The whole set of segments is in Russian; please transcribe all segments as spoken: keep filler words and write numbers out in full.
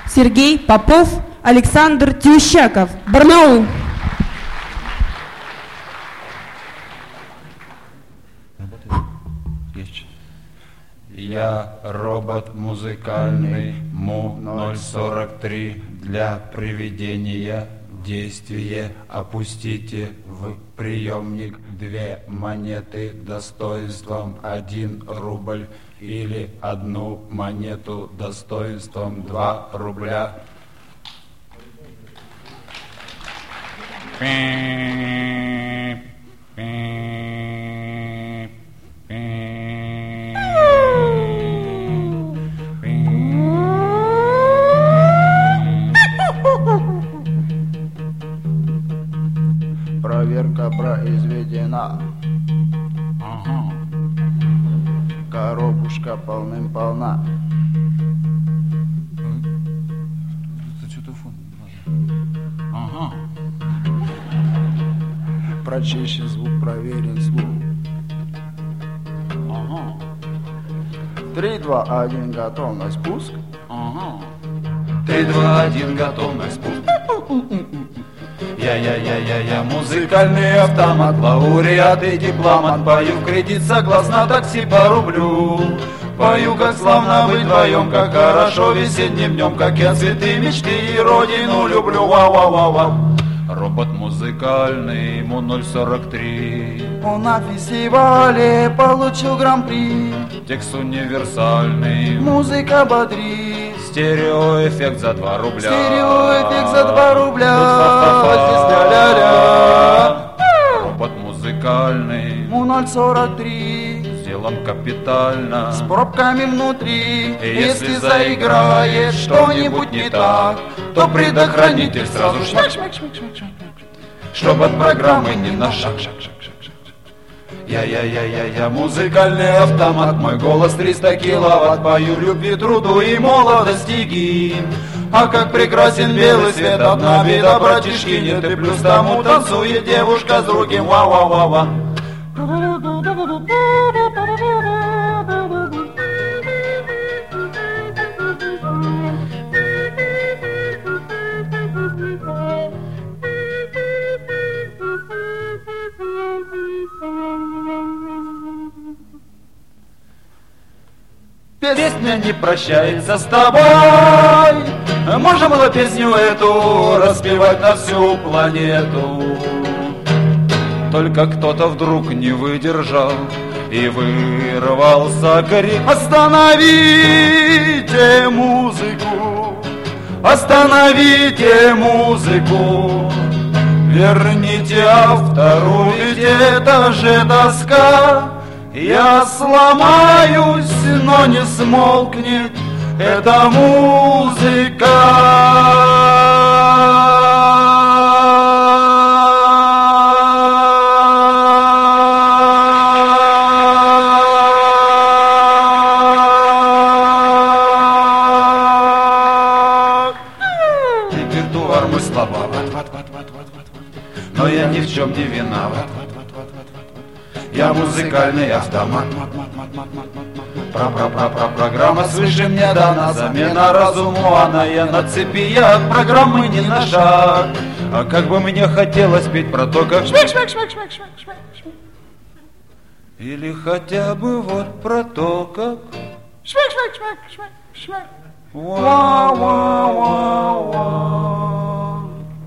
Сергей Попов, Александр Тющаков, Барнаул. Я робот музыкальный Му ноль сорок три. Для приведения действия опустите в приемник две монеты достоинством один рубль или одну монету достоинством два рубля. Проверка произведена. Ага. Коробушка полным-полна. Это что-то фон. Ага. Прочищен звук, проверен звук. Ага. Три, два, один, готовность, пуск. Ага. Три, два, один, готовность, пуск. Я-я-я-я-я, музыкальный автомат, лауреат и дипломат. Пою в кредит согласно такси по рублю. Пою, как славно быть вдвоем, как хорошо весенним днем, как я цветы мечты и родину люблю. Вау-вау-вау-вау. Робот музыкальный, Му ноль сорок три. Он на фестивале получил гран-при. Текст универсальный, Музыка бодрит. стереоэффект за два рубля. Стереоэффект за два рубля. Робот музыкальный, Му ноль сорок три. сделан капитально. С пробками внутри. И если заиграет что-нибудь не так, то предохранитель сразу шмак, шмак, шмак, шмак, шмак, чтоб от программы не на шаг, шаг, шаг, шаг, шаг. Я-я-я-я-я, музыкальный автомат, мой голос триста киловатт, пою любви, труду и молодости гимн. А как прекрасен белый свет, одна беда, братишки, нет, и плюс тому танцует девушка с другим, ва-ва-ва-ва. Песня не прощается с тобой. Можно было песню эту распевать на всю планету. Только кто-то вдруг не выдержал и вырвался крик: остановите музыку, остановите музыку, верните автору, ведь это же тоска. Я сломаюсь, но не смолкнет эта музыка. Репертуар мой слабоват, но я ни в чем не виноват. Я музыкальный автомат. Про-про-про-про-программа свыше мне дана. Замена разуму, она я на цепи. Я от программы не на шаг. А как бы мне хотелось петь про то, как шмяк, шмяк, шмяк, шмяк, шмяк, шмяк, шмяк. Или хотя бы вот про то, как шмяк, шмяк, шмяк, шмяк, шмяк. Ва-ва-ва-ва.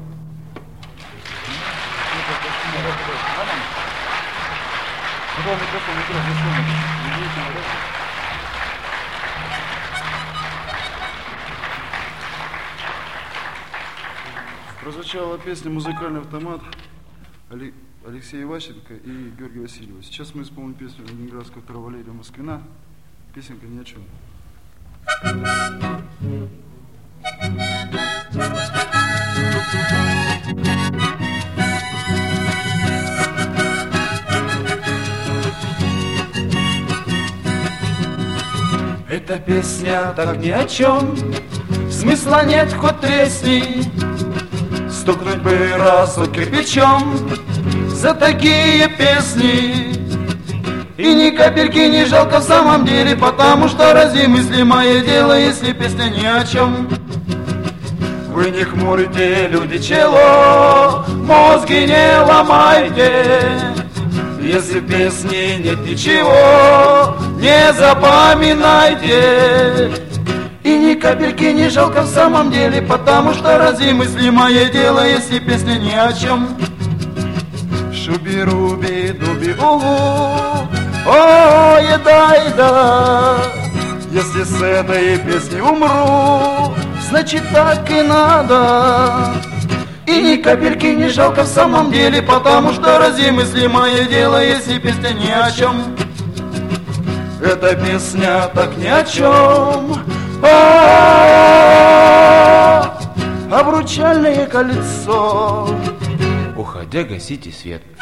Прозвучала песня «Музыкальный автомат» Алексея Иващенко и Георгия Васильева. Сейчас мы исполним песню ленинградского автора Валерия Москвина. Песенка ни о чем. Эта песня так ни о чем, смысла нет, хоть тресни. Стукнуть бы разок кирпичом за такие песни. И ни капельки не жалко в самом деле, потому что разве мыслимое дело, если песня ни о чем. Вы не хмурите, люди, чело, мозги не ломайте. Если в песне нет ничего, не запоминайте. И ни капельки не жалко в самом деле, потому что разве мыслимое дело, если песня ни о чем? Шуби-руби, дуби-улу, о, еда-еда. Если с этой песней умру, значит так и надо. И ни капельки не жалко в самом деле, потому что разве мыслимое дело, если песня ни о чем? Эта песня так ни о чем. А-а-а, обручальное кольцо. Уходя, гасите свет.